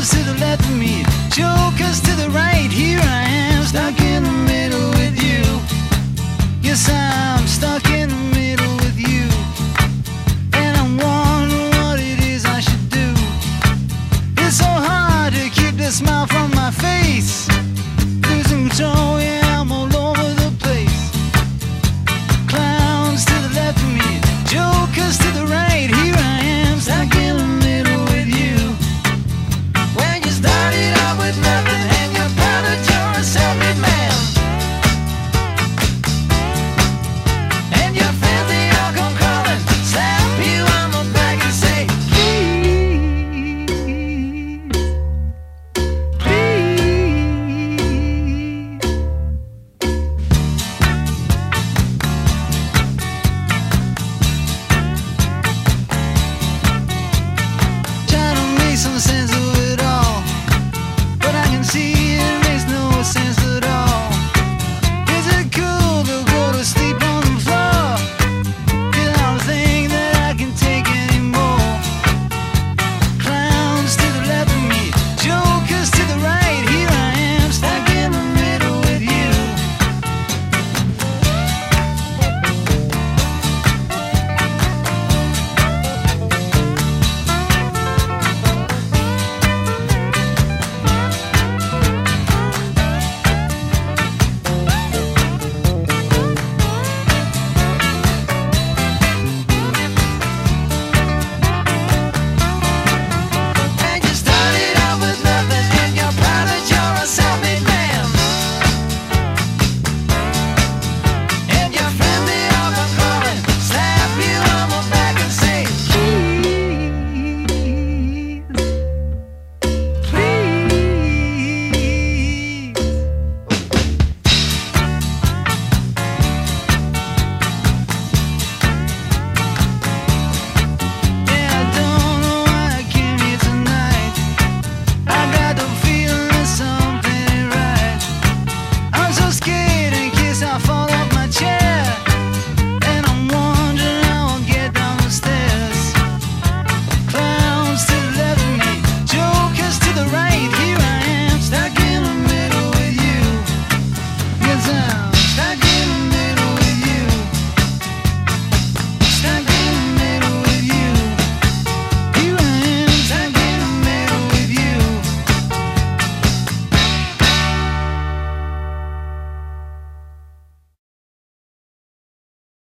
Angels to the left of me, jokers to the right. Here I am, stuck in the middle with you. Yes, I'm stuck in the middle with you. And I'm wondering what it is I should do. It's so hard to keep the smile from